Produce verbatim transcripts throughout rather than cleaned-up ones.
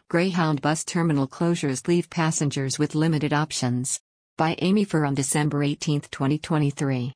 Greyhound bus terminal closures leave passengers with limited options. By Amy Furr on December eighteenth, twenty twenty-three.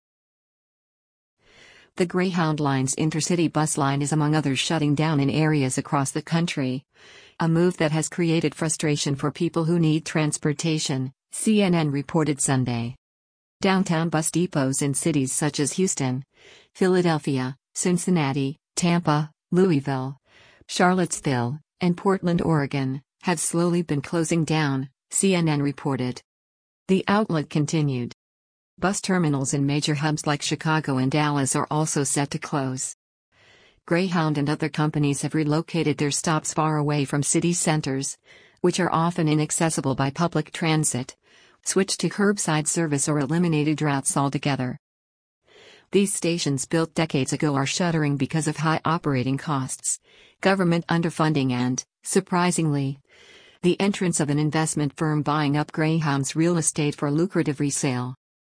The Greyhound Line's intercity bus line is among others shutting down in areas across the country. A move that has created frustration for people who need transportation, C N N reported Sunday. Downtown bus depots in cities such as Houston, Philadelphia, Cincinnati, Tampa, Louisville, Charlottesville, and Portland, Oregon, have slowly been closing down, C N N reported. The outlet continued. Bus terminals in major hubs like Chicago and Dallas are also set to close. Greyhound and other companies have relocated their stops far away from city centers, which are often inaccessible by public transit, switched to curbside service or eliminated routes altogether. These stations built decades ago are shuttering because of high operating costs, government underfunding and, surprisingly, the entrance of an investment firm buying up Greyhound's real estate for lucrative resale.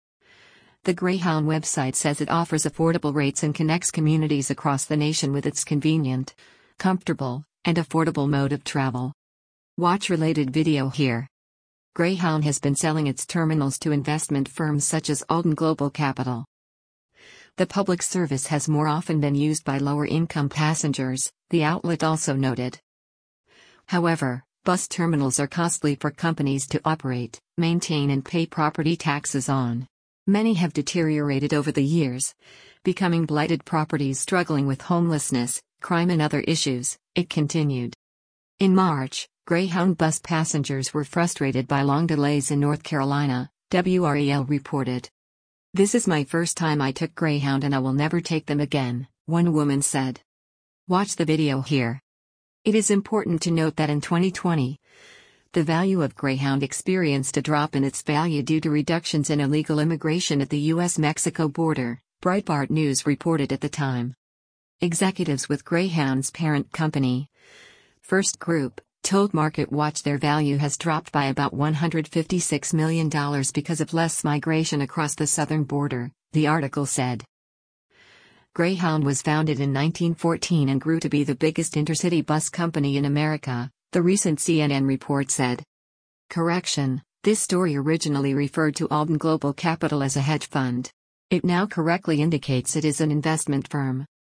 The Greyhound website says it offers affordable rates and connects communities across the nation with its convenient, comfortable, and affordable mode of travel. Watch related video here. Greyhound has been selling its terminals to investment firms such as Alden Global Capital. The public service has more often been used by lower-income passengers, the outlet also noted. However, bus terminals are costly for companies to operate, maintain and pay property taxes on. Many have deteriorated over the years, becoming blighted properties struggling with homelessness, crime and other issues, it continued. In March, Greyhound bus passengers were frustrated by long delays in North Carolina, W R E L reported. "This is my first time I took Greyhound and I will never take them again," one woman said. Watch the video here. It is important to note that in twenty twenty, the value of Greyhound experienced a drop in its value due to reductions in illegal immigration at the U S Mexico border, Breitbart News reported at the time. Executives with Greyhound's parent company, First Group, told MarketWatch their value has dropped by about one hundred fifty-six million dollars because of less migration across the southern border, the article said. Greyhound was founded in nineteen fourteen and grew to be the biggest intercity bus company in America, the recent C N N report said. Correction, this story originally referred to Alden Global Capital as a hedge fund. It now correctly indicates it is an investment firm.